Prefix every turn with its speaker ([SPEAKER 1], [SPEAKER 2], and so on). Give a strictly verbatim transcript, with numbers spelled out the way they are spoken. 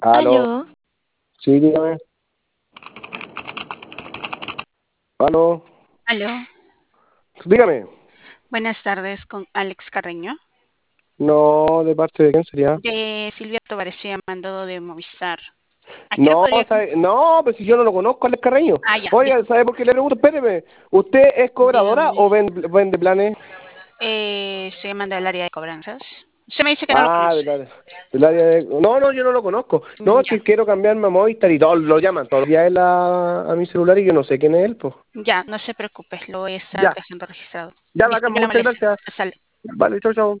[SPEAKER 1] Aló,
[SPEAKER 2] Aló,
[SPEAKER 1] sí, dígame. Aló,
[SPEAKER 2] aló.
[SPEAKER 1] dígame.
[SPEAKER 2] Buenas tardes con Alex Carreño.
[SPEAKER 1] No, ¿de parte de quién sería?
[SPEAKER 2] De Silvia Tovar, estoy llamando de Movistar. ¿A qué hora
[SPEAKER 1] No,
[SPEAKER 2] podría...?
[SPEAKER 1] sabe, no, pues si yo no lo conozco, Alex Carreño.
[SPEAKER 2] Ah, ya,
[SPEAKER 1] Oiga,
[SPEAKER 2] disculpe.
[SPEAKER 1] ¿sabe por qué le pregunto? Espéreme, ¿usted es cobradora
[SPEAKER 2] Dígame.
[SPEAKER 1] o vende, vende planes?
[SPEAKER 2] Eh, estoy llamando del área de cobranzas. Usted me dice que no lo
[SPEAKER 1] Ah,
[SPEAKER 2] conoce.
[SPEAKER 1] del área, del área de... No, no, yo no lo conozco. No,
[SPEAKER 2] Mm,
[SPEAKER 1] es
[SPEAKER 2] Ya,
[SPEAKER 1] que quiero cambiarme a Movistar y todos lo llaman todos los días él a, a mi celular y yo no sé quién es él, pues.
[SPEAKER 2] ya, no se preocupe, lo voy a estar
[SPEAKER 1] Ya,
[SPEAKER 2] dejando registrado.
[SPEAKER 1] ya, bacán,
[SPEAKER 2] Disculpe la
[SPEAKER 1] muchas
[SPEAKER 2] molestia.
[SPEAKER 1] gracias.
[SPEAKER 2] Hasta
[SPEAKER 1] Vale, chau, chau.